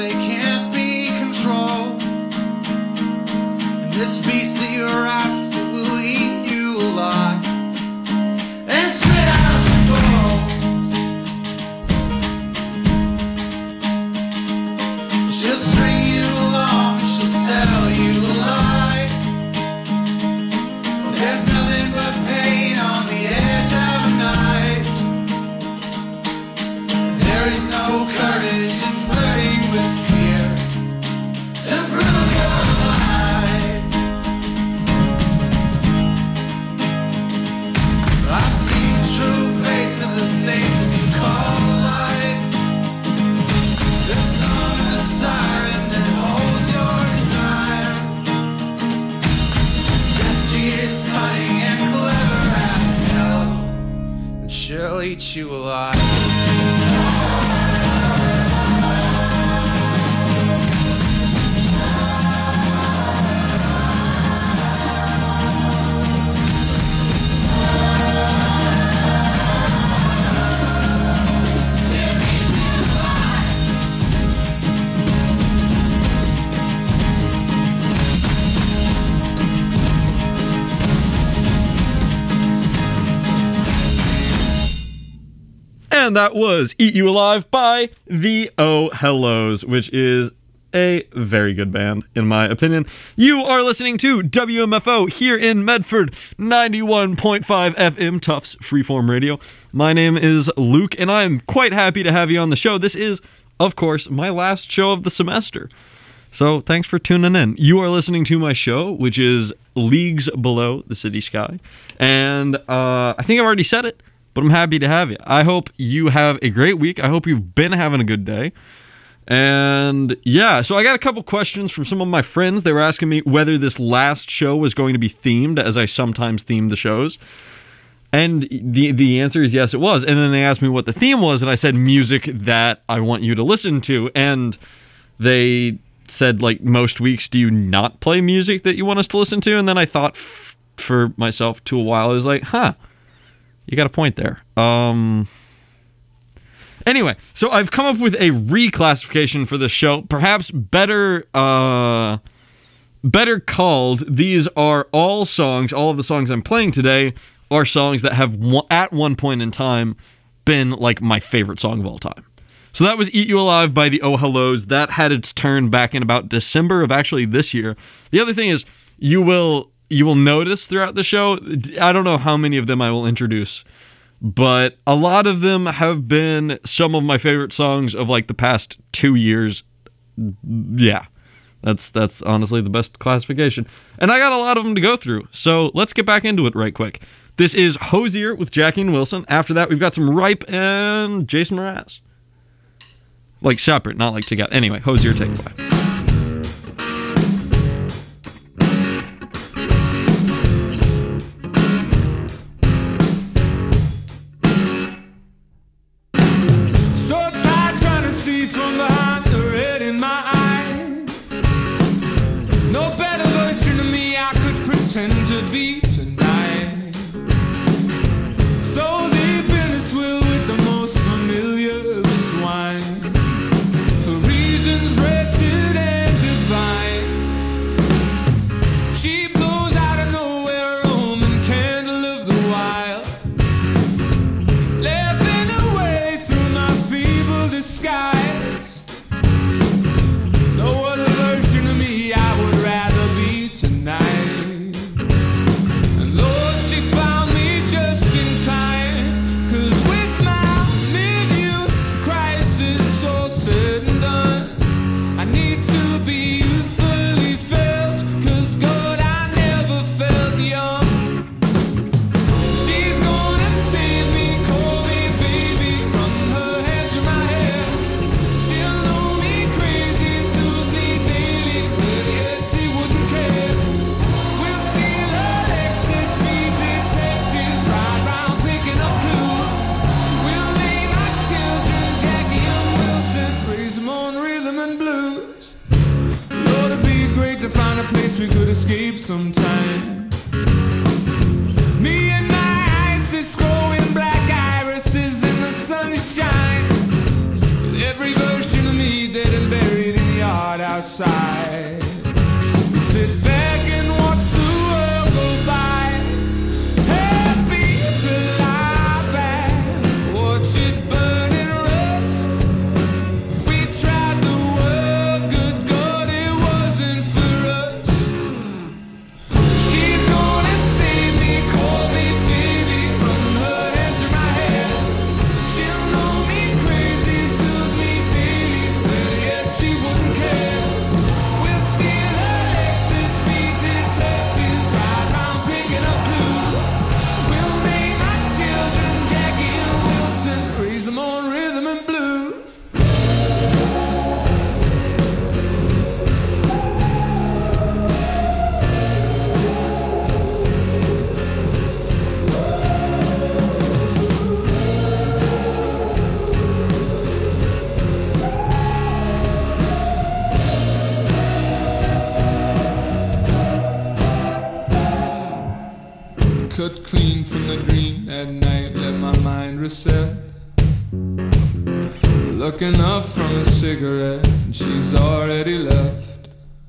They can't be controlled. And this beast that you're after will eat you alive and spit out your bones. She'll string you along, she'll sell you a lie. There's nothing but pain on the edge of a night. There is no courage in flirting with fear to prove you're alive. I've seen the true face of the things you call life. The song of the siren that holds your desire. Yes, she is cunning and clever as hell, and she'll eat you alive. And that was Eat You Alive by the Oh Hellos, which is a very good band, in my opinion. You are listening to WMFO here in Medford, 91.5 FM Tufts Freeform Radio. My name is Luke, and I'm quite happy to have you on the show. This is, of course, my last show of the semester. So thanks for tuning in. You are listening to my show, which is Leagues Below the City Sky. And I think I've already said it, but I'm happy to have you. I hope you have a great week. I hope you've been having a good day. And yeah, so I got a couple questions from some of my friends. They were asking me whether this last show was going to be themed, as I sometimes theme the shows. And the answer is yes, it was. And then they asked me what the theme was, and I said music that I want you to listen to. And they said, like, most weeks, do you not play music that you want us to listen to? And then I thought for myself to a while. I was like, you got a point there. Anyway, so I've come up with a reclassification for this show, perhaps better called, these are all songs, all of the songs I'm playing today are songs that have, at one point in time, been like my favorite song of all time. So that was Eat You Alive by the Oh Hellos. That had its turn back in about December of actually this year. The other thing is, you will notice throughout the show, I don't know how many of them I will introduce, but a lot of them have been some of my favorite songs of like the past 2 years. Yeah, that's honestly the best classification. And I got a lot of them to go through, so let's get back into it right quick. This is Hosier with Jackie and Wilson. After that, we've got some Ripe and Jason Mraz. Like separate, not like together. Anyway, Hosier, take it away. From behind the red in my eyes, no better version of me I could pretend to be tonight. So deep in the swill with the most familiar of swine, for reasons wretched and divine. She blows out of nowhere, Roman candle of the wild, laughing away through my feeble disguise. We could escape sometime. Me and my eyes just growing black irises in the sunshine. With every version of me dead and buried heart outside. Sit back and watch the world go by. Happy to lie back, watch it burn and rust. We tried the world, good God, it wasn't for us. She's gonna save me, call me baby, run her hands through my hair. She'll know me crazy, soothe me baby, but yet she wouldn't care. We'll steal her Lexus, speed detective, ride round picking up clues. We'll name our children Jackie and Wilson, raise them on rhythm and blues. Cut clean from the dream at night, let my mind reset. Looking up from a cigarette, and she's already left.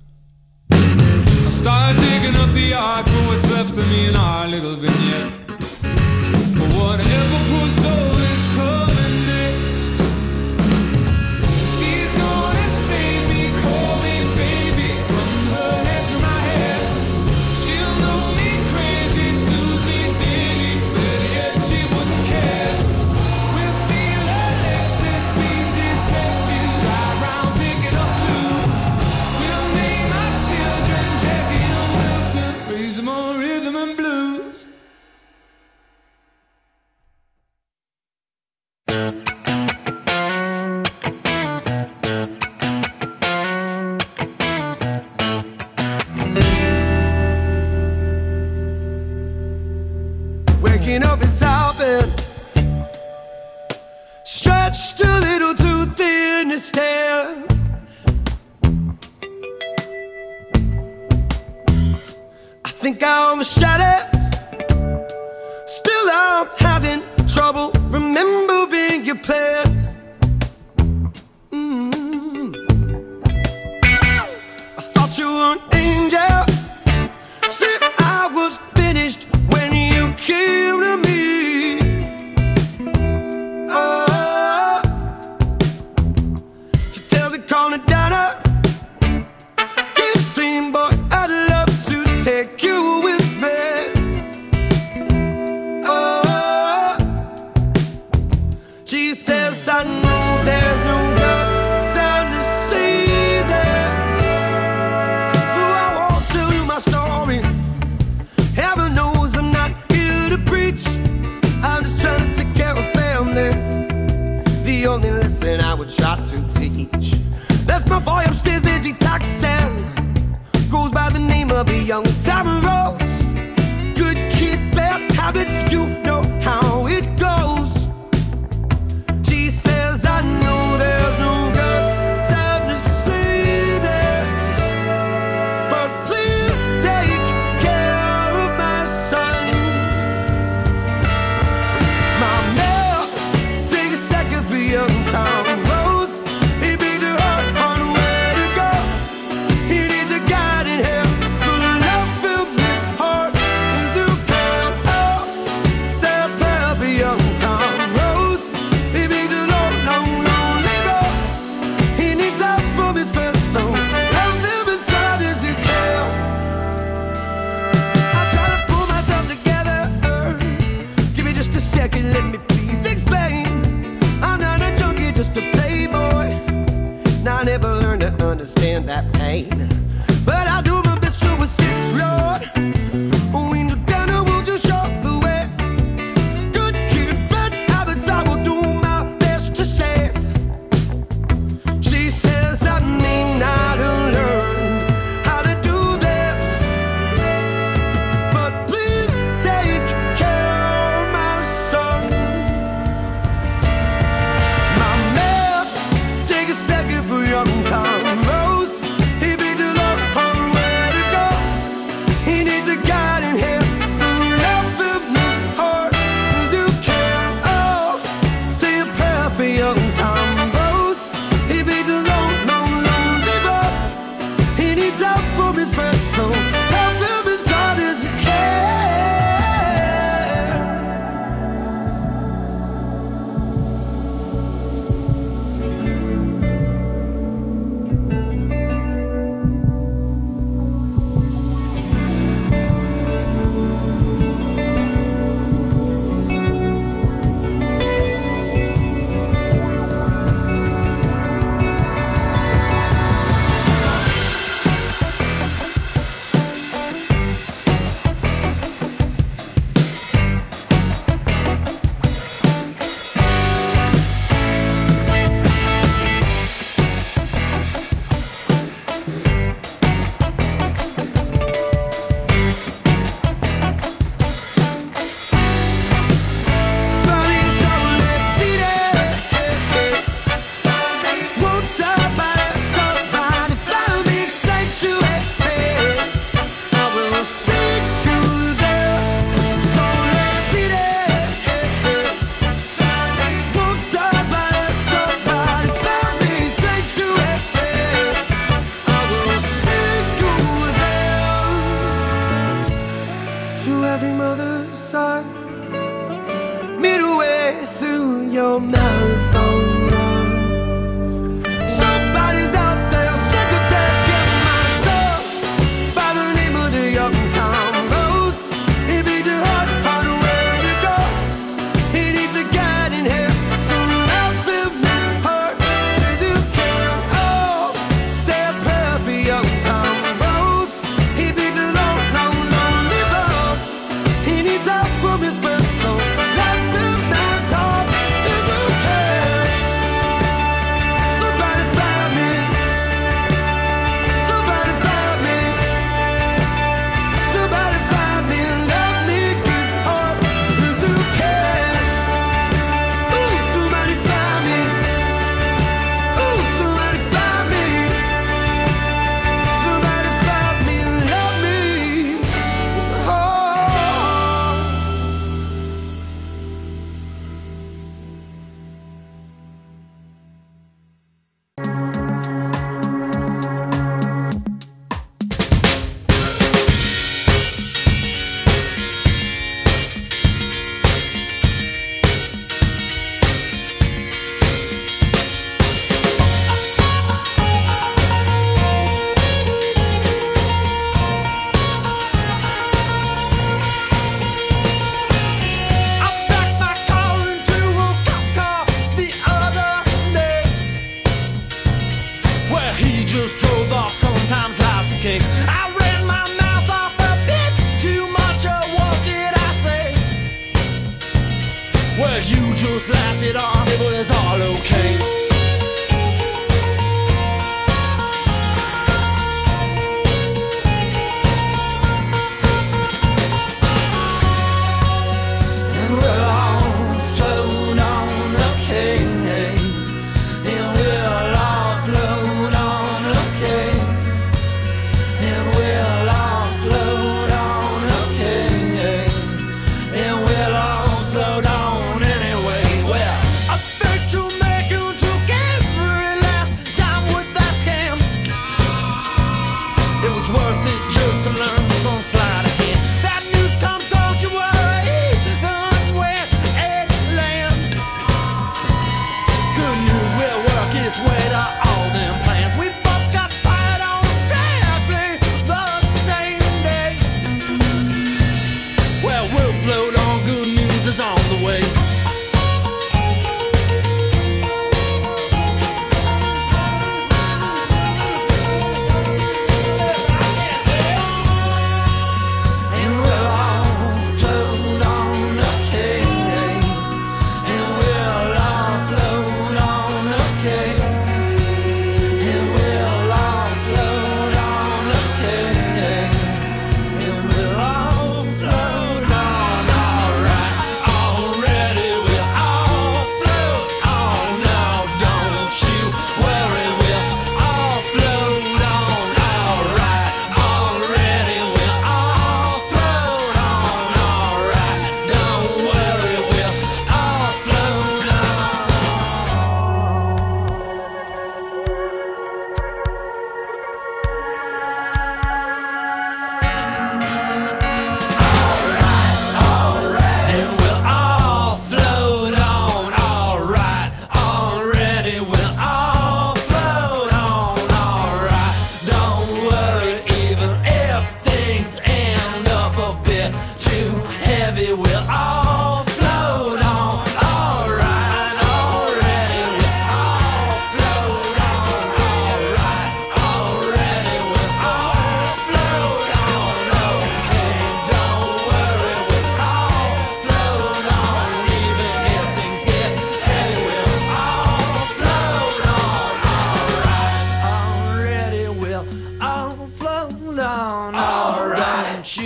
I start digging up the art for what's left of me in our little vignette. For whatever poor soul is coming next. She's gonna save me, call me baby, run her hands through my hair. She'll know me crazy, soothe me daily, but yet she wouldn't care. We'll steal her Lexus, speed detective, ride round picking up clues. We'll name our children Jackie and Wilson, raise them on rhythm and blues. Waking up in South Bend, stretched a little too thin to stare. I think I overshot it. Still I'm having trouble remembering your plan. I thought you were an angel, said I was finished when you came to me. Oh, you tell me call it Donna. Keep saying, boy, I'd love to take you with me. Oh, she says I know there's no good time to see this, so I won't tell you my story. Heaven knows I'm not here to preach, I'm just trying to take care of family. The only lesson I would try to teach, that's my boy upstairs, they're detoxing. Goes by the name of a young Tyrone Rose. Good kid, bad habits, you know how it goes. She says I know there's no good time to say this, but please take care of my son. Mama, take a second for young Tom Rose. He beat her heart on where to go. He needs a guiding hand, so love fill his heart as you can. Oh, say a prayer for young Tom Rose. He beat a long, long, lonely road. He needs help from his friends, so love him as hard as you can. I try to pull myself together. Give me just a second, let me please explain. I'm not a junkie, just a playboy. Now I never learned to understand that pain, but I do my best to assist, Lord. When you're gonna, will you show the way? Good kid, bad habits, I will do my best to save. She says I may not have learned how to do this, but please take care of my son. My man, take a second for young Tom Rose. He beat the Lord on where to go. He needs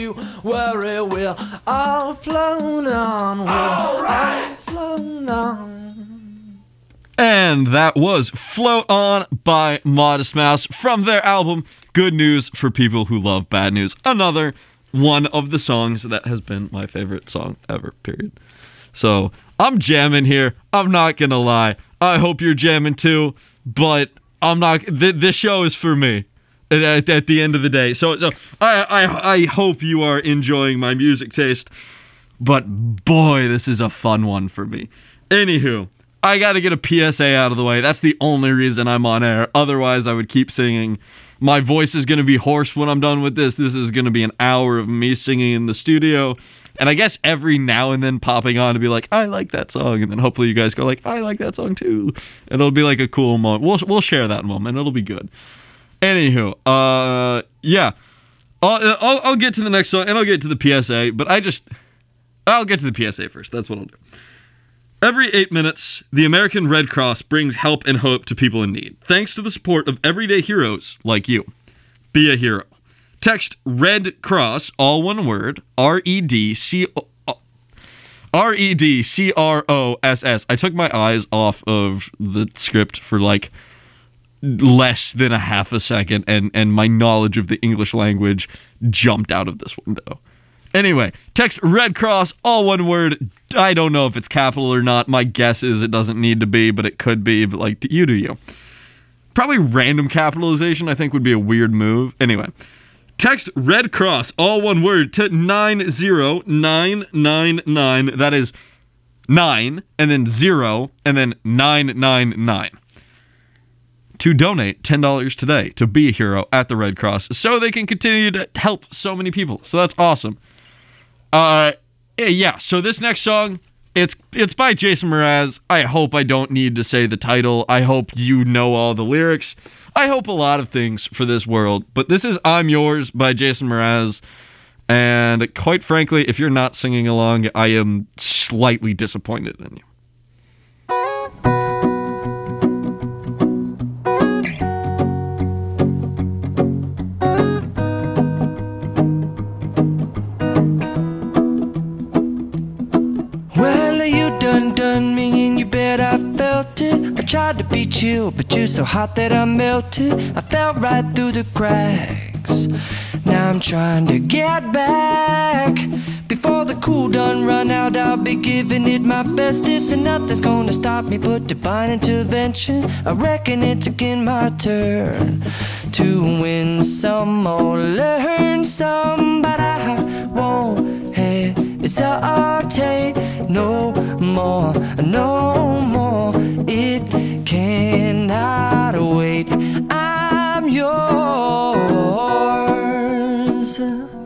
you worry, we'll all float on. We'll all float on. And that was Float On by Modest Mouse from their album Good News for People Who Love Bad News. Another one of the songs that has been my favorite song ever, period. So I'm jamming here. I'm not gonna lie. I hope you're jamming too, but I'm not. This show is for me at the end of the day. So I hope you are enjoying my music taste, but boy, this is a fun one for me. Anywho, I gotta get a PSA out of the way. That's the only reason I'm on air. Otherwise, I would keep singing. My voice is gonna be hoarse when I'm done with this. This is gonna be an hour of me singing in the studio. And I guess every now and then popping on to be like, I like that song. And then hopefully you guys go like, I like that song too. And it'll be like a cool moment. We'll share that moment. It'll be good. Anywho, yeah. I'll get to the next song and I'll get to the PSA. But I'll get to the PSA first. That's what I'll do. Every 8 minutes, the American Red Cross brings help and hope to people in need. Thanks to the support of everyday heroes like you. Be a hero. Text Red Cross, all one word, REDCROSS. I took my eyes off of the script for like less than a half a second, and my knowledge of the English language jumped out of this window. Anyway, text Red Cross, all one word. I don't know if it's capital or not. My guess is it doesn't need to be, but it could be. But like, you do you. Probably random capitalization, I think, would be a weird move. Anyway, text Red Cross, all one word, to 90999. That is 9, and then 0, and then 999. To donate $10 today to be a hero at the Red Cross so they can continue to help so many people. So that's awesome. Yeah, so this next song, it's by Jason Mraz. I hope I don't need to say the title. I hope you know all the lyrics. I hope a lot of things for this world. But this is I'm Yours by Jason Mraz. And quite frankly, if you're not singing along, I am slightly disappointed in you. Done me and you bet I felt it. I tried to be chill, but you're so hot that I melted. I fell right through the cracks. Now I'm trying to get back. Before the cool done run out, I'll be giving it my best. This and nothing's gonna stop me but divine intervention. I reckon it's again my turn to win some or learn some, but I won't hesitate no more, no more. It cannot wait. I'm yours.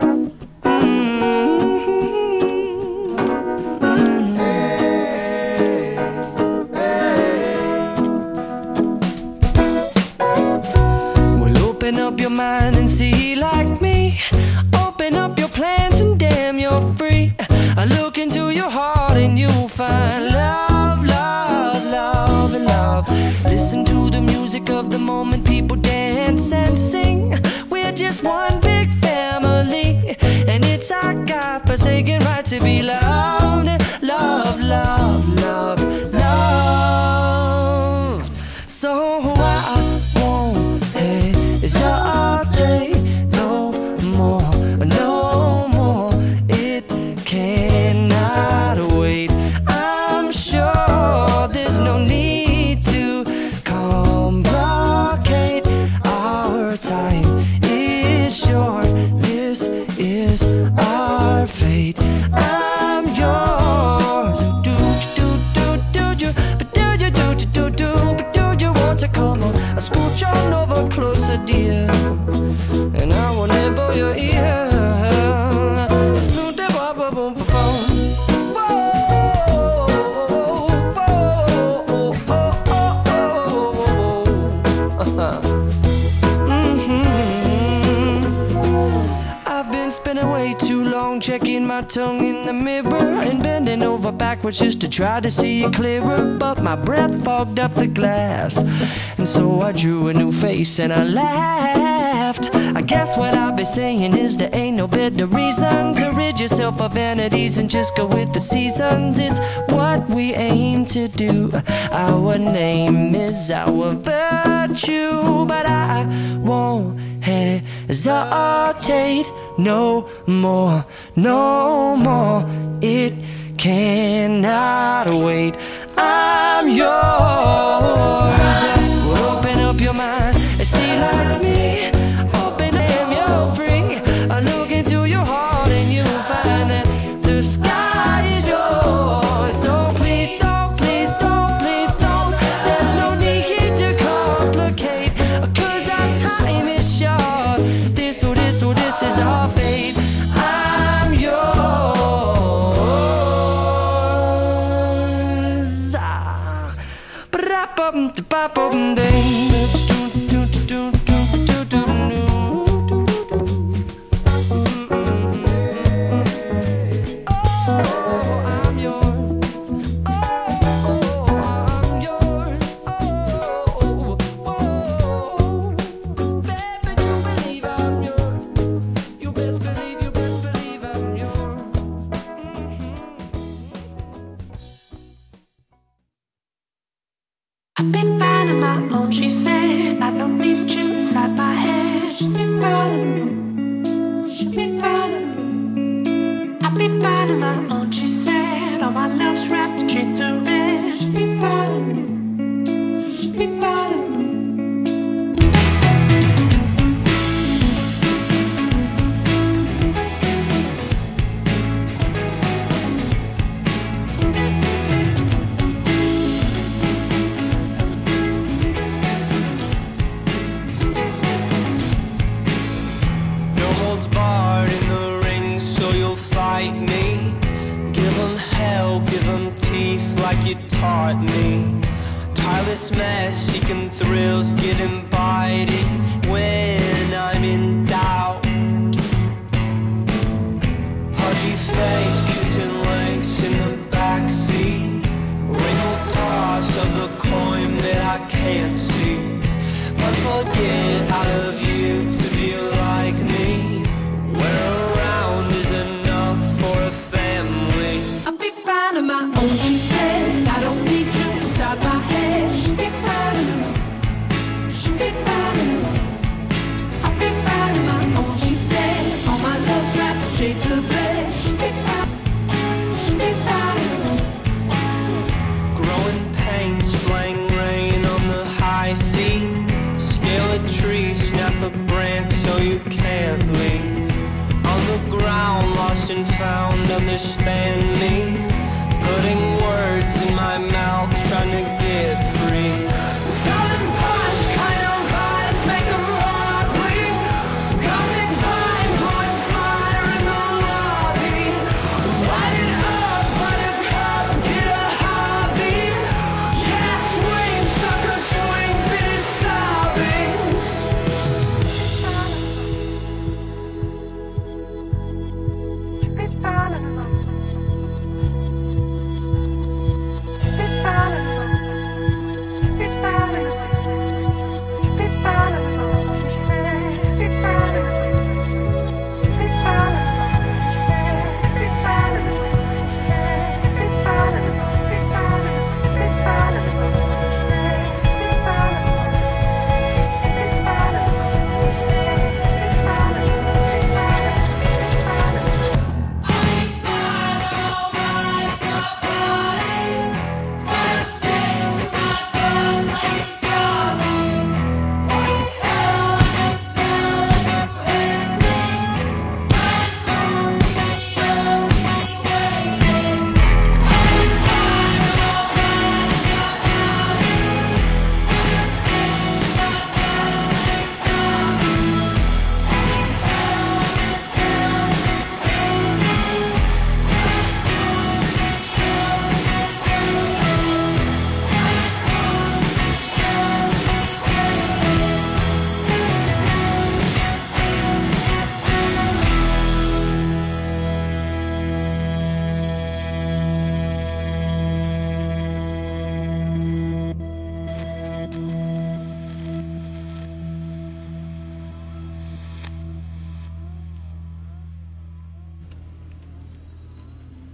Well, open up your mind and see like me. Open up your plans and damn, you're free. I look into your heart and you'll find love, love, love, and love. Listen to the music of the moment, people dance and sing. We're just one big family, and it's our God-forsaken right to be loved, love, love, love, loved. So I won't hesitate no more, no more. It cannot wait. I'm sure there's no need to complicate. Our time is short. This is our fate. I'm yours. Do you, but do you, but do you want to come on? I scooch on over closer, dear, and I will nibble your ear. Spending way too long checking my tongue in the mirror and bending over backwards just to try to see it clearer, but my breath fogged up the glass, and so I drew a new face and I laughed. left. I guess what I'll be saying is there ain't no better reason to rid yourself of vanities and just go with the seasons. It's what we aim to do. Our name is our virtue, but I won't hesitate no more, no more. It cannot wait. I'm yours. Open up your mind and see like me. Open up, you're free. I look into your heart and you'll find that the sky is yours. So please don't, please don't, please don't. There's no need to complicate, 'cause our time is short. This is our fate. I'm yours. I'm yours. I'm yours. Baby, you believe I'm yours. You best believe I'm yours. I've been finding my own, she said. I don't need you inside my head. Should be finding me. Should be finding me. I've been finding my own, she said. All my love's wrapped in chains of red. Should be finding me. Should be finding me. No holds barred in the ring, so you'll fight me. Give 'em hell, give 'em teeth like you taught me. Tireless mess, seeking thrills, getting bitey when I'm in doubt. Pudgy face, kissing lace in the backseat. Wrinkled toss of the coin that I can't see. Must forget out of you to be like me. Where around is enough for a family. I've been finding my own, she said. I don't need you inside my head. Should be finding me. Should be finding me. I've been finding my own, she said. All my love's wrapped in shades of red. Should be finding me. Growing pains, playing rain on the high sea. Scale a tree, snap a branch so you can't leave. On the ground, lost and found, understand me. Putting words in my mouth, trying to get free. Sudden punch, kind of eyes, make 'em wobbly. Coming fine, going fire in the lobby. Light it up, buttercup, get a hobby. Yeah, swing, sucker, swing, finish sobbing. Been finding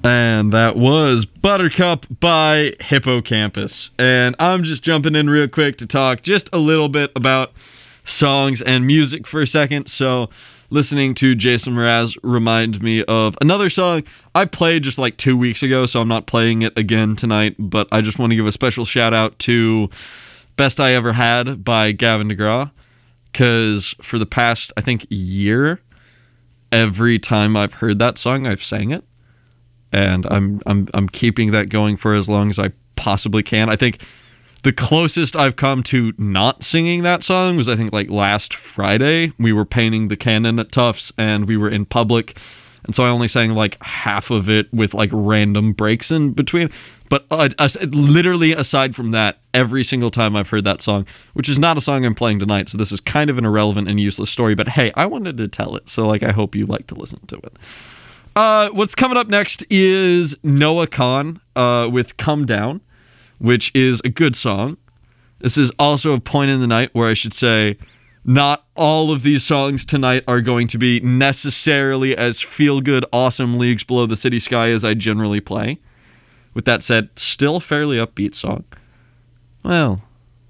And that was Buttercup by Hippocampus. And I'm just jumping in real quick to talk just a little bit about songs and music for a second. So listening to Jason Mraz remind me of another song I played just like 2 weeks ago, so I'm not playing it again tonight, but I just want to give a special shout out to Best I Ever Had by Gavin DeGraw, because for the past, I think, year, every time I've heard that song, I've sang it. And I'm keeping that going for as long as I possibly can. I think the closest I've come to not singing that song was, I think, like last Friday. We were painting the cannon at Tufts, and we were in public, and so I only sang like half of it with like random breaks in between. But literally, aside from that, every single time I've heard that song, which is not a song I'm playing tonight, so this is kind of an irrelevant and useless story, but hey, I wanted to tell it, so like I hope you like to listen to it. What's coming up next is Noah Kahan with Come Down, which is a good song. This is also a point in the night where I should say not all of these songs tonight are going to be necessarily as feel-good, awesome leagues below the city sky as I generally play. With that said, still a fairly upbeat song. Well,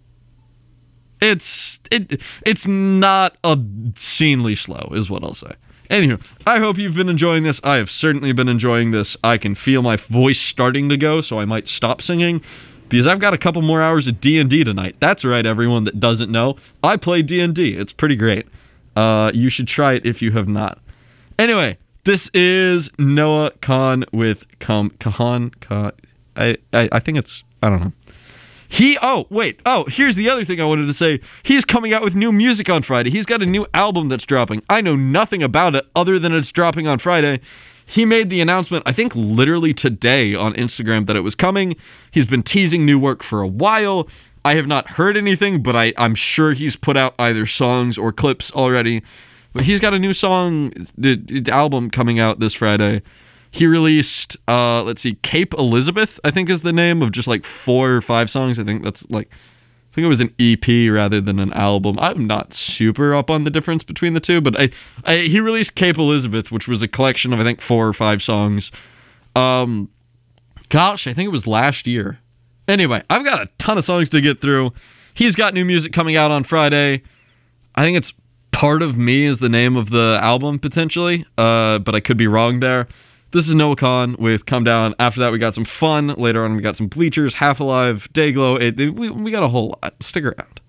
it's not obscenely slow, is what I'll say. Anywho, I hope you've been enjoying this. I have certainly been enjoying this. I can feel my voice starting to go, so I might stop singing, because I've got a couple more hours of D&D tonight. That's right, everyone that doesn't know. I play D&D. It's pretty great. You should try it if you have not. Anyway, this is Noah Kahan with Kahan. I think it's, I don't know. Here's the other thing I wanted to say. He's coming out with new music on Friday. He's got a new album that's dropping. I know nothing about it other than it's dropping on Friday. He made the announcement, I think literally today on Instagram, that it was coming. He's been teasing new work for a while. I have not heard anything, but I'm sure he's put out either songs or clips already. But he's got a new song, the album coming out this Friday. He released, Cape Elizabeth, I think is the name, of just like 4 or 5 songs. I think it was an EP rather than an album. I'm not super up on the difference between the two, but he released Cape Elizabeth, which was a collection of, I think, 4 or 5 songs. I think it was last year. Anyway, I've got a ton of songs to get through. He's got new music coming out on Friday. I think it's Part of Me is the name of the album, potentially, but I could be wrong there. This is Noah Kahan with Come Down. After that, we got some fun. Later on, we got some Bleachers, Half Alive, Dayglow. We got a whole lot. Stick around.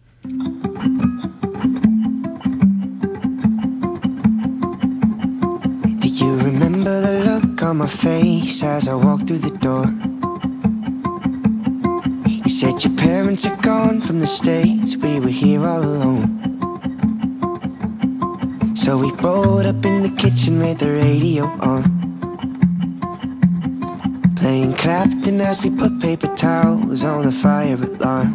Do you remember the look on my face as I walked through the door? You said your parents are gone from the States, we were here all alone. So we rolled up in the kitchen with the radio on, playing Clapton as we put paper towels on the fire alarm.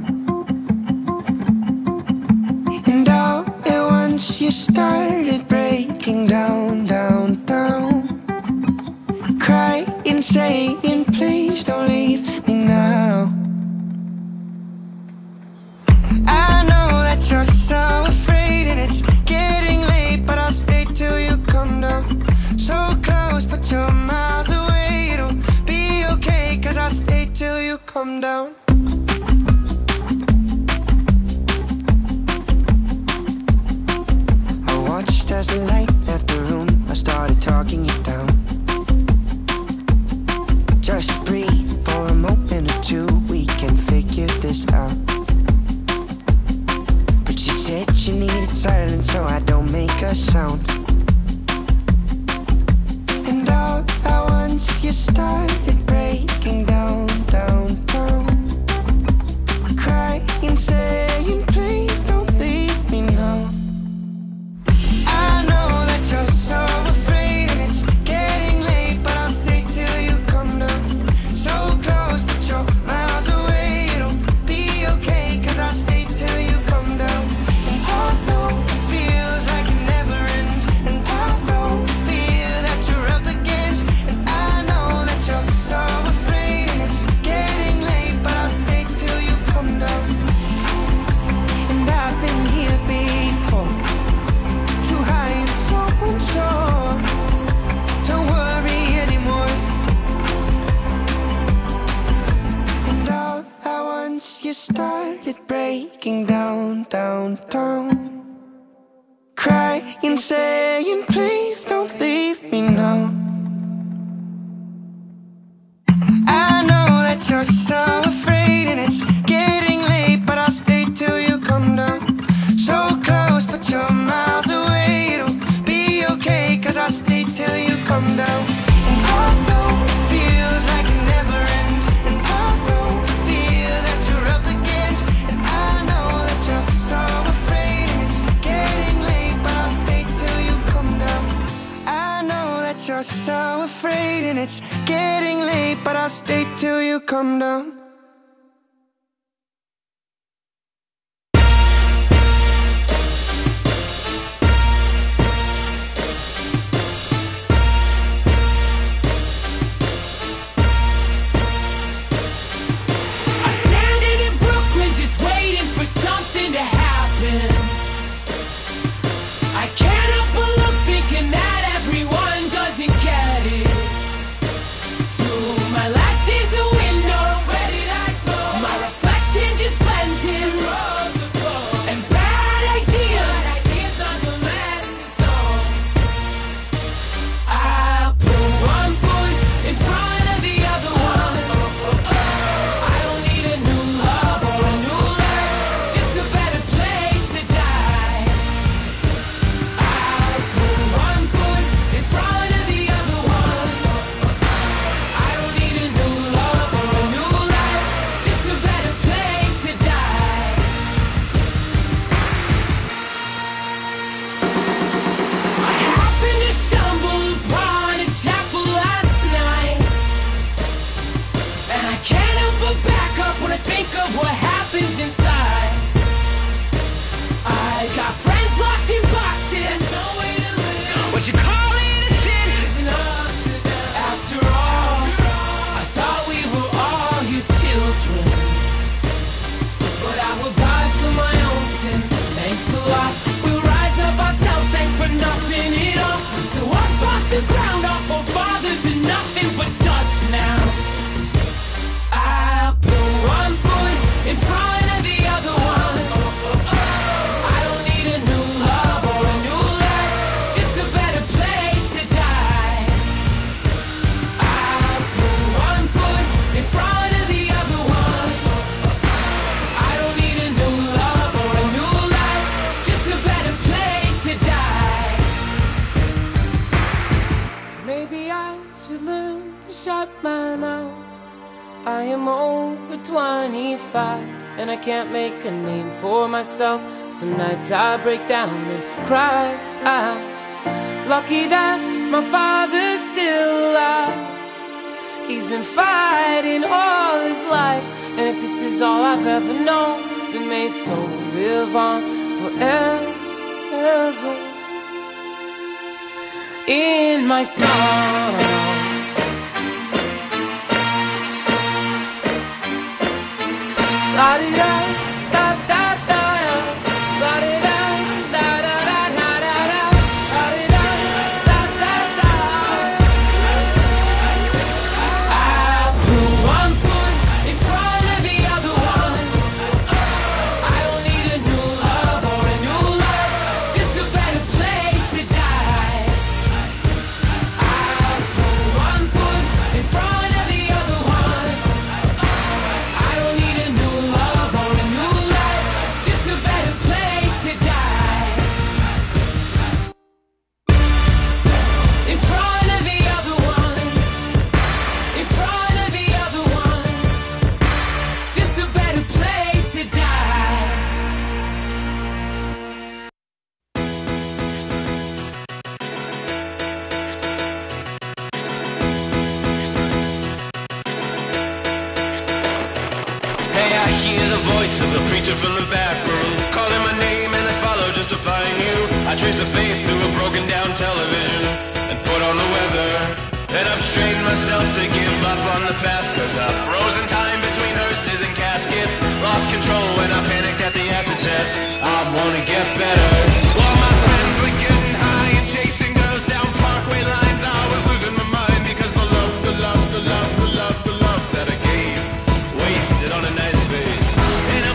And all at once you started breaking down, down, down, crying, saying, please don't leave me now. I know that you're so afraid and it's getting late, but I'll stay till you come down. So close, but you're miles away. It'll be okay, cause I'll stay till you come down. I watched as the light left the room. I started talking you down. Just breathe for a moment or two, we can figure this out. But you said you needed silence, so I don't make a sound. And all at once you started breaking down, down, down, crying, saying, please don't leave me now. I know that you're so afraid and it's getting late, but I'll stay till you come down. So close, but you're miles away. It'll be okay, cause I'll stay till you come down. And although it feels like it never ends, started breaking down downtown, crying, saying, please don't leave me now. I know that you're so afraid and it's getting late, but I'll stay till you come down. So close, but you're miles away. It'll be okay, cause I'll stay till you come down. And I know it feels like it never ends, and I know the fear that you're up against. And I know that you're so afraid and it's getting late, but I'll stay till you come down. I know that you're so afraid and it's getting late, but I'll stay till you come down. I'm standing in Brooklyn just waiting for something to happen. I can't help but look thinking that everyone doesn't get it. To my left is a window, where did I go? My reflection just blends in. And bad ideas are the lesson song. I'll put one foot in front of the other one. I don't need a new love or a new life, just a better place to die. I'll put one foot in front of the other one. I don't need a new love or a new life, just a better place to die. I happened to stumble upon a chapel last night, and I can't help but back up when I think of what happens inside. I got friends locked in boxes, no way to live. What you call it a sin isn't up to them. After all, I thought we were all your children, but I will die for my own sins. Thanks a lot. We'll rise up ourselves, thanks for nothing at all. So up off the ground, our forefathers are nothing but dust now. I'll put one foot in front of the other one. I don't need a new love or a new life, just a better place to die. I'll put one foot in front of the other one. I don't need a new love or a new life, just a better place to die. Maybe I should learn to shut my mouth. I am over 25 and I can't make a name for myself. Some nights I break down and cry. I'm lucky that my father's still alive. He's been fighting all his life, and if this is all I've ever known, then may his soul live on forever in my song. La-di-da, da-da-da-da, la-di-da, da-da-da-da-da-da, la-di-da, da-da-da. I put one foot in front of the other one. I don't need a new love or a new life, just a better place to die. I put one foot in front of the other one. I don't need a new love or a new life, just a better place to die. In front of the other one, in front of the other one, just a better place to die. Hey, I hear the voice of the preacher from the back room, calling my name and I follow just to find you. I trace the faith through a broken down television and put on the weather. And I've trained myself to give up on the past, cause I've frozen time between hearses and caskets. Lost control when I panicked at the acid test. I wanna get better. While my friends were getting high and chasing girls down Parkway lines, I was losing my mind because the love, the love, the love, the love, the love that I gave wasted on a nice face. And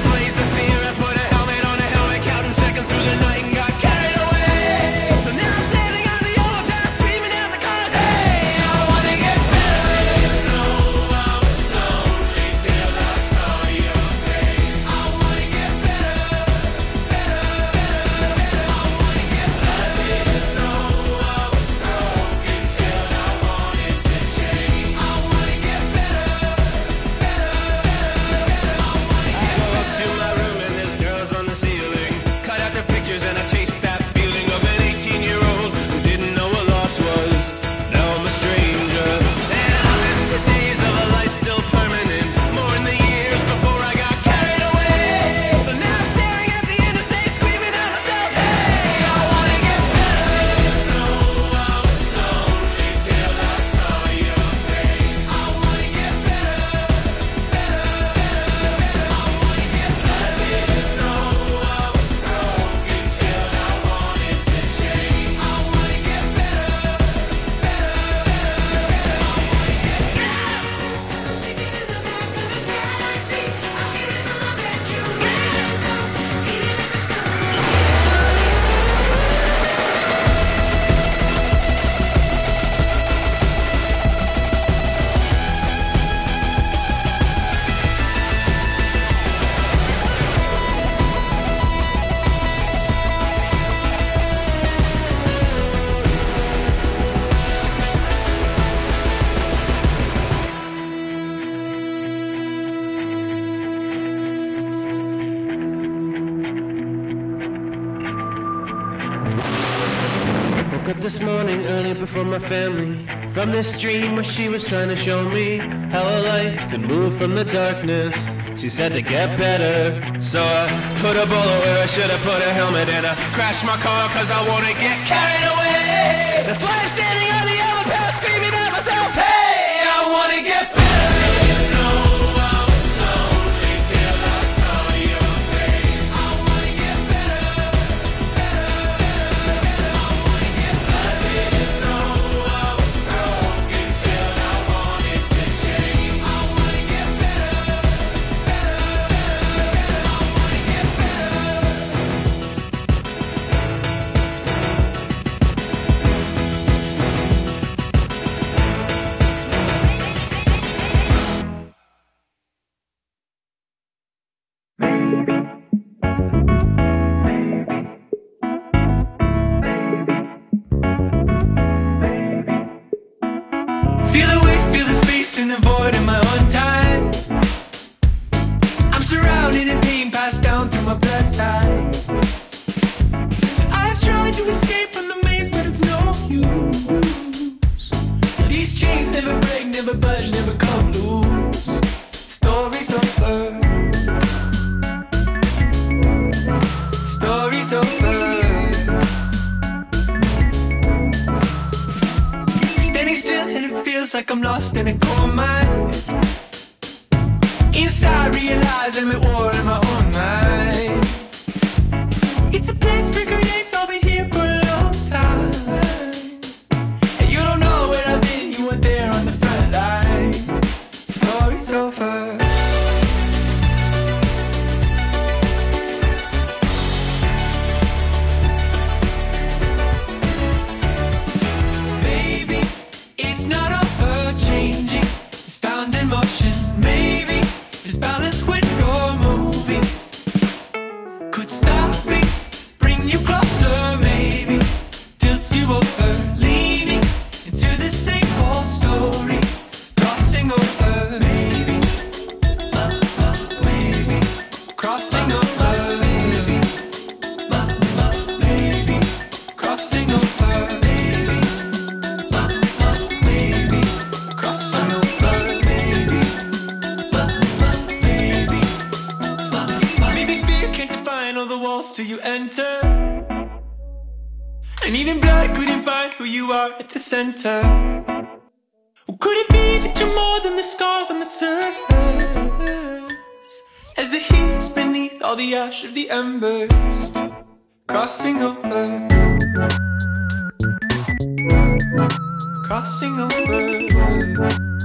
woke up this morning early before my family, from this dream where she was trying to show me how a life can move from the darkness. She said to get better, So I put a bullet where I should have put a helmet and I crashed my car cause I wanna get carried away. That's why I'm standing on the yellow path screaming at myself, hey, I wanna get better. Feel the weight, feel the space in the void in my own time. I'm surrounded in pain, passed down through my bloodline. I've tried to escape from the maze, but it's no use. These chains never break, never budge, never come loose. Story's over. Story's over. Standing still and it feels like I'm lost in a cold mine. Inside realize I'm at war in my own mind. It's a place we create, I'll be here for a long time. And you don't know where I've been, you weren't there on the front lines. Story's over. Maybe it's not over, changing is found in motion. Maybe this balance when you're moving could stop me, bring you closer. Maybe tilts you over, leaning into the same old story, crossing over. Maybe, maybe crossing over. Maybe, maybe crossing over. Maybe, maybe crossing over. Maybe, maybe fear can't define all the walls till you enter. And even blood couldn't find who you are at the center. Or could it be that you're more than the scars on the surface? As the heat is beneath all the ash of the embers, crossing over. Crossing over.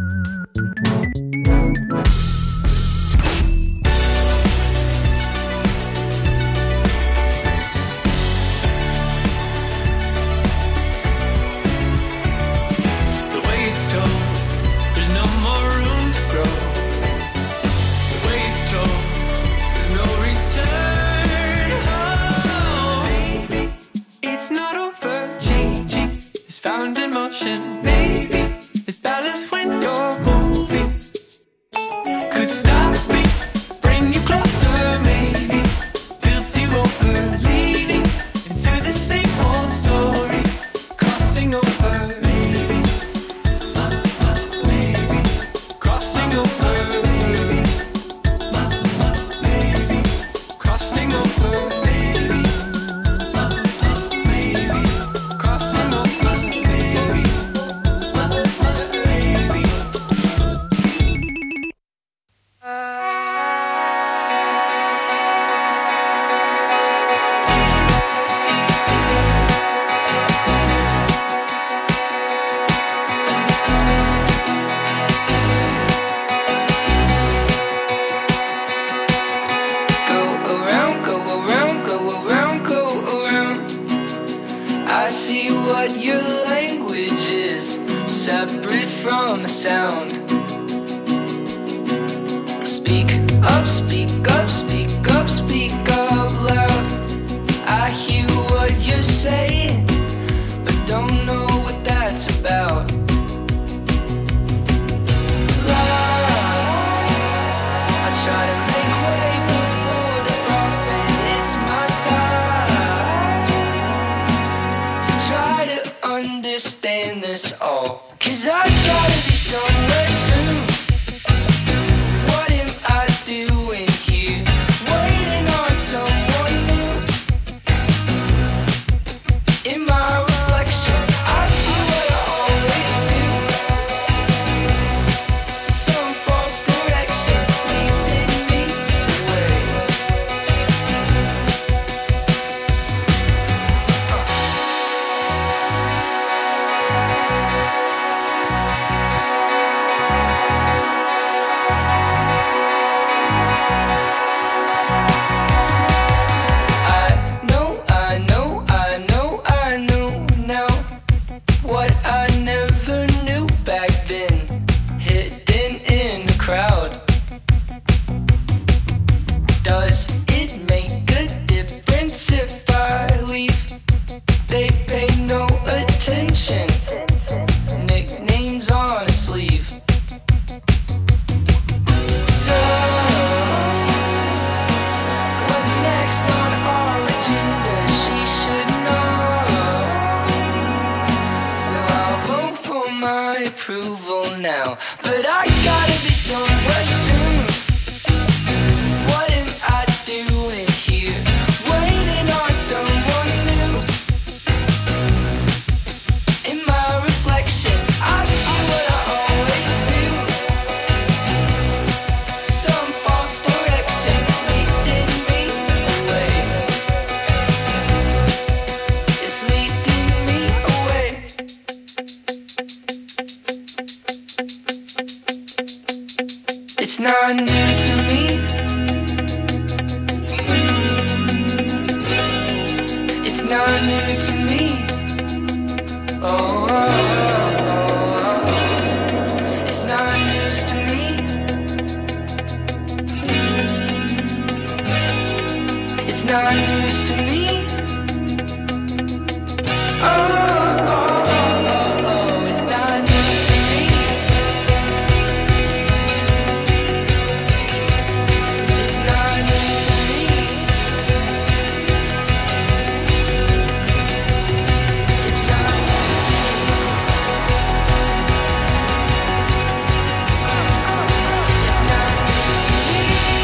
The way it's told, there's no more room to grow. The way it's told, there's no return home. Maybe it's not over, changing is found in motion. Maybe this balance when you're moving could stop me, bring you closer. Maybe tilts you over, leaning into the same old story, crossing over. Maybe, maybe crossing over. Maybe, maybe crossing over. Maybe, maybe crossing over. Maybe, maybe. Go around, go around, go around, go around. I see what your language is, separate from the sound. Speak up, speak up, speak up, speak up loud. I hear what you're saying, but don't know what that's about. I try to make way before the prophet. It's my time to try to understand this all. 'Cause I gotta be somewhere soon. What am I doing here? Waiting on someone new. In my reflection, I see what I always do. Some false direction leading me away. I know now what I never knew back then, hidden in the crowd. Does it make a difference if I leave? They pay no attention. Nicknames on a sleeve. So what's next on our agenda? She should know. So I'll vote for my approval now. But I gotta be somewhere soon. What am I doing here? Waiting on someone new. In my reflection, I see what I always do. Some false direction leading me away. It's leading me away. It's not new to me. It's not new to me. Oh, it's not news to me. It's not news to me. It's not new to me. It's not new to me. It's not new to me. It's not new to me.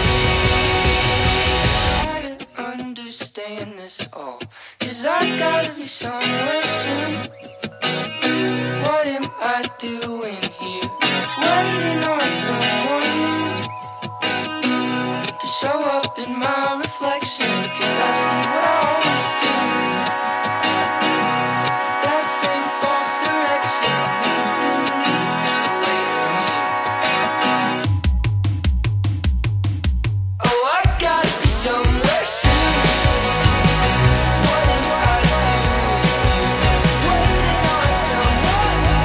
I don't understand this all. 'Cause I gotta be somewhere soon. What am I doing here? Waiting on someone new to show up in my reflection. 'Cause I see what I always do. That same false direction leading me away from you. Oh, I gotta be somewhere soon. What am I doing here? Waiting on someone new.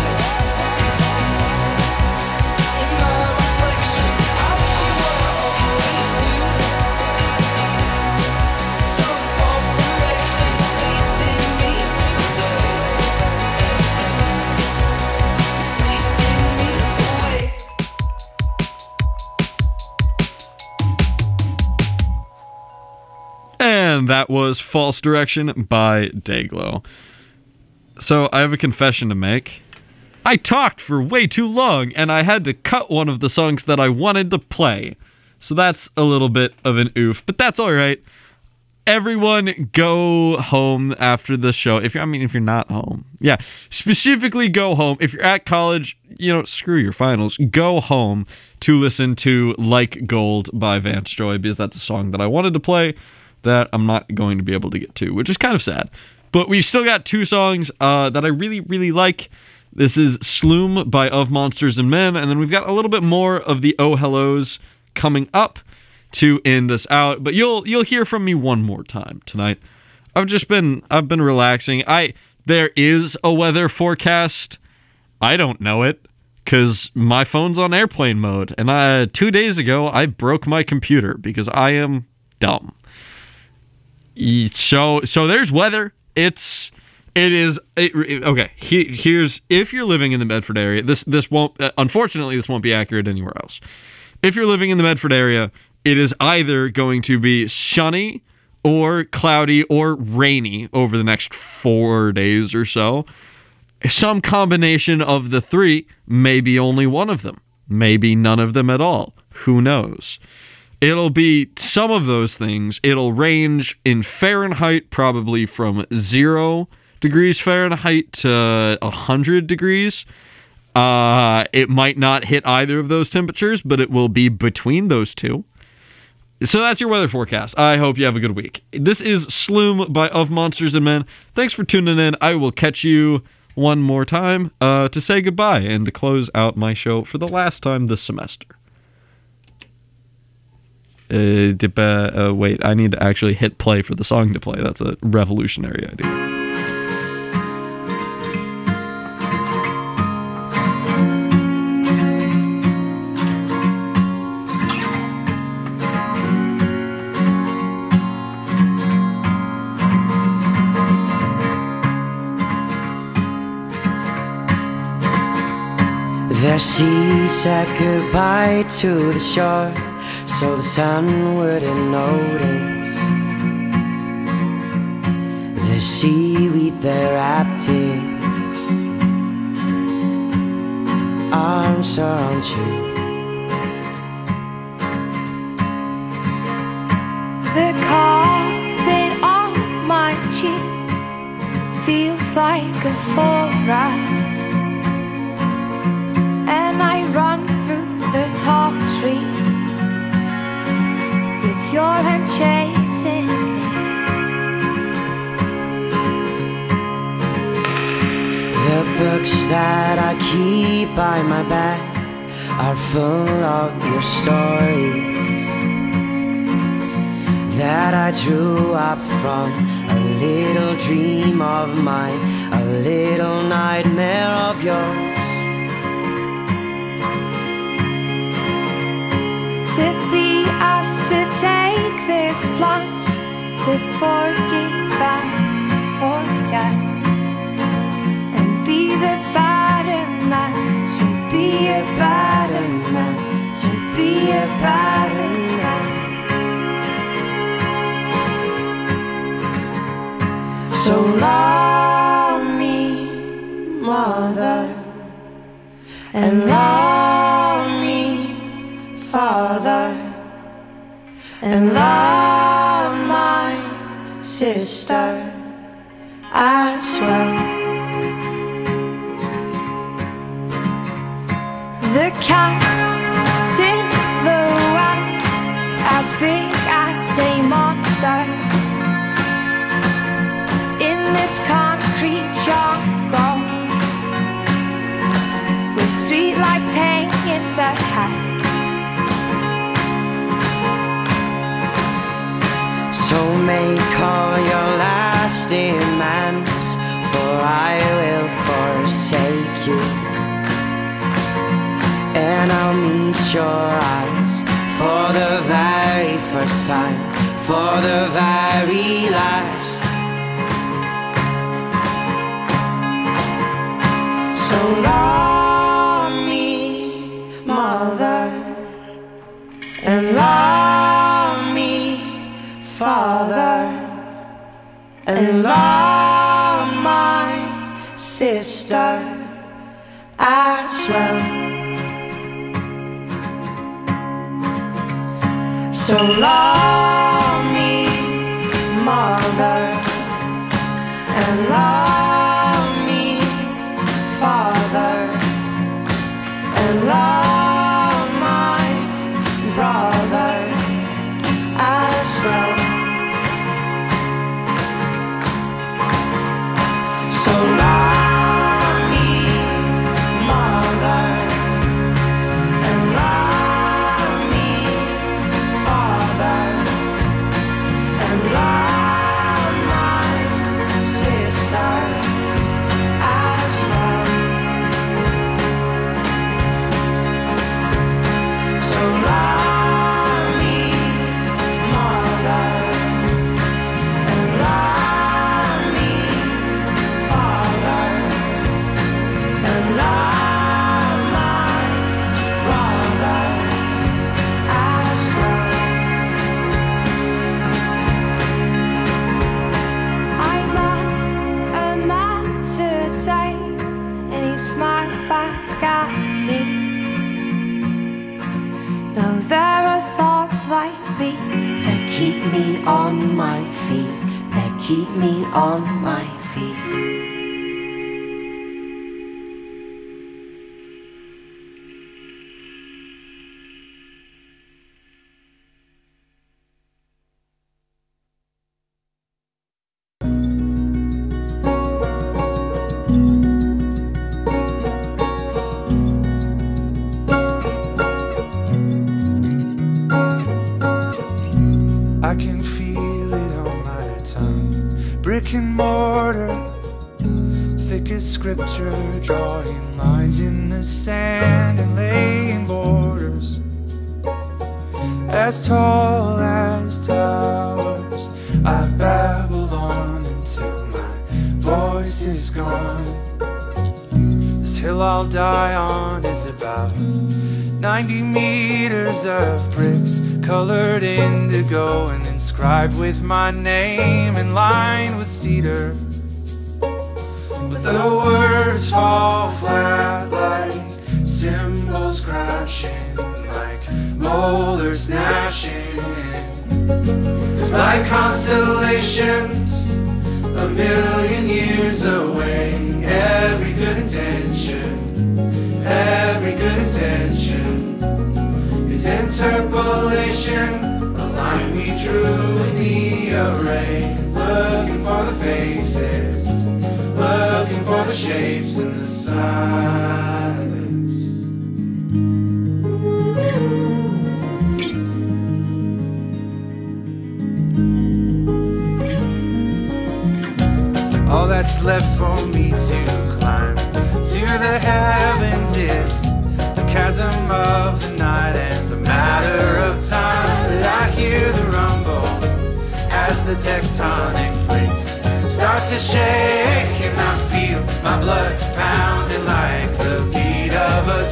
In my reflection, I see what I always do. Some false direction leading me away. It's leading me away. And that was False Direction by Dayglow. So I have a confession to make. I talked for way too long, and I had to cut one of the songs that I wanted to play. So that's a little bit of an oof, but that's all right. Everyone go home after the show. If you're not home. Yeah, specifically go home. If you're at college, screw your finals. Go home to listen to Like Gold by Vance Joy, because that's a song that I wanted to play that I'm not going to be able to get to, which is kind of sad. But we've still got two songs that I really, really like. This is Sloom by Of Monsters and Men, and then we've got a little bit more of the Oh Hellos coming up to end us out. But you'll hear from me one more time tonight. I've been relaxing. There is a weather forecast. I don't know it because my phone's on airplane mode, and 2 days ago I broke my computer because I am dumb. So there's weather. Here's if you're living in the Medford area, this won't unfortunately this won't be accurate anywhere else. If you're living in the Medford area, it is either going to be sunny or cloudy or rainy over the next 4 days or so. Some combination of the three, maybe only one of them, maybe none of them at all. Who knows? It'll be some of those things. It'll range in Fahrenheit probably from 0 degrees Fahrenheit to 100 degrees. It might not hit either of those temperatures, but it will be between those two. So that's your weather forecast. I hope you have a good week. This is Sloom by Of Monsters and Men. Thanks for tuning in. I will catch you one more time to say goodbye and to close out my show for the last time this semester. Wait, I need to actually hit play for the song to play. That's a revolutionary idea. The sea said goodbye to the shore, so the sun wouldn't notice. The seaweed there wrapped its arms around you. The carpet on my cheek feels like a forest, and I run through the tall trees with your hand chasing me. The books that I keep by my bed are full of your stories that I drew up from a little dream of mine, a little nightmare of yours. To be asked to take this plunge, to forgive and forget, and be the better man, to be a better man, to be a better man. So love me, mother, and love me, father, and love my sister as well. The cat's silhouette, as big as a monster, in this concrete jungle, with streetlights hanging their hats. So make all your last demands, for I will forsake you, and I'll meet your eyes for the very first time, for the very last. So love me, mother, and love me, father, and love my sister as well. So love me, mother, and love me, father, and love my brother as well. So love me, mother, and love me, father, and love my sister as well. So love me, mother, and love me, father, and love my brother as well. I met a man today beats that keep me on my feet, that keep me on my feet. I can feel it on my tongue. Brick and mortar, thick as scripture, drawing lines in the sand and laying borders as tall as towers. I babble on until my voice is gone. This hill I'll die on is about 90 meters of bricks, colored indigo and inscribed with my name and lined with cedar. But the words fall flat like cymbals crashing, like molars gnashing. It's like constellations a million years away. Every good intention, every good intention is interpolation, a line we drew in the array. Looking for the faces, looking for the shapes in the silence. All that's left for me to climb to the heavens is the chasm of the night and the matter of time. But I hear the rumble as the tectonic plates start to shake, and I feel my blood pounding like the beat of a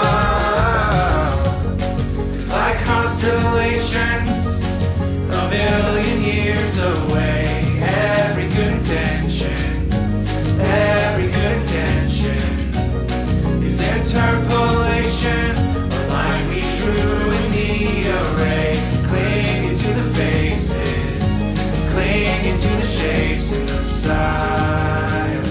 drum. It's like constellations a million years away. Every good intention, every good intention is interpolation, a line we drew in the array. Clinging to the faces, clinging to the shapes in the silence.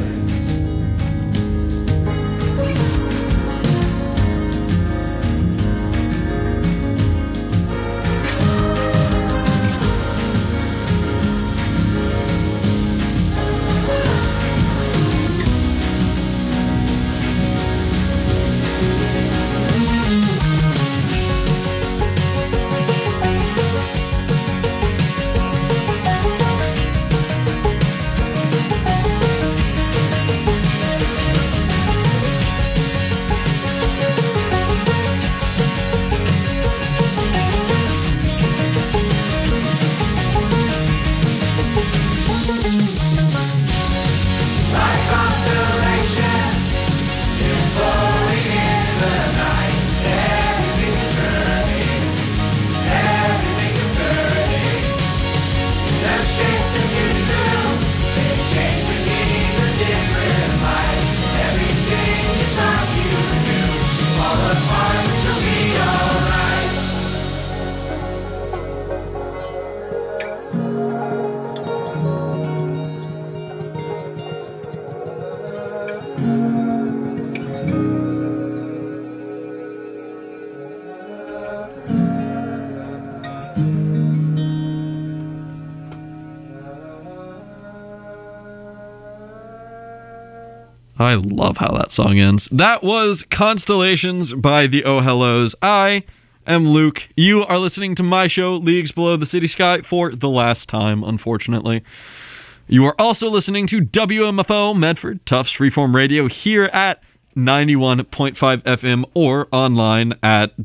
I love how that song ends. That was Constellations by the Oh Hellos. I am Luke. You are listening to my show, Leagues Below the City Sky, for the last time, unfortunately. You are also listening to WMFO Medford, Tufts Freeform Radio, here at 91.5 FM or online at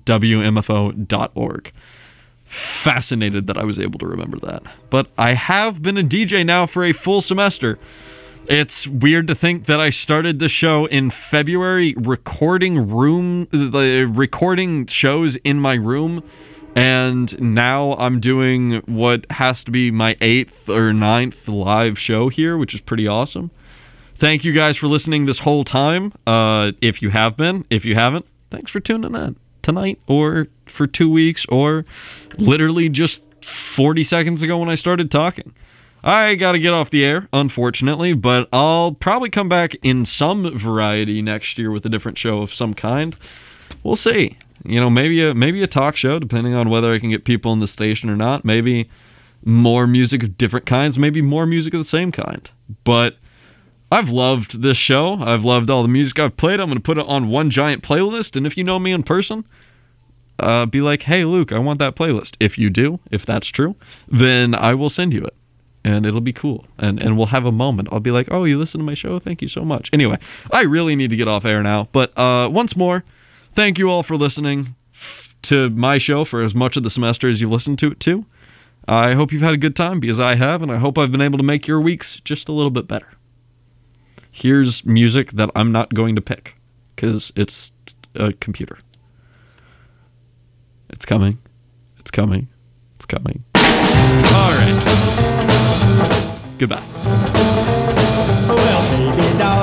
WMFO.org. Fascinated that I was able to remember that. But I have been a DJ now for a full semester. It's weird to think that I started the show in February recording shows in my room, and now I'm doing what has to be my 8th or 9th live show here, which is pretty awesome. Thank you guys for listening this whole time. If you have been, if you haven't, thanks for tuning in. tonight or for 2 weeks or literally just 40 seconds ago when I started talking. I got to get off the air, unfortunately, but I'll probably come back in some variety next year with a different show of some kind. We'll see. You know, maybe a talk show, depending on whether I can get people in the station or not. Maybe more music of different kinds, maybe more music of the same kind. But I've loved this show. I've loved all the music I've played. I'm going to put it on one giant playlist, and if you know me in person, be like, hey, Luke, I want that playlist. If you do, if that's true, then I will send you it, and it'll be cool, and we'll have a moment. I'll be like, oh, you listen to my show? Thank you so much. Anyway, I really need to get off air now, but once more, thank you all for listening to my show for as much of the semester as you listened to it too. I hope you've had a good time, because I have, and I hope I've been able to make your weeks just a little bit better. Here's music that I'm not going to pick, because it's a computer. It's coming. It's coming. It's coming. All right. Goodbye. Well, baby doll,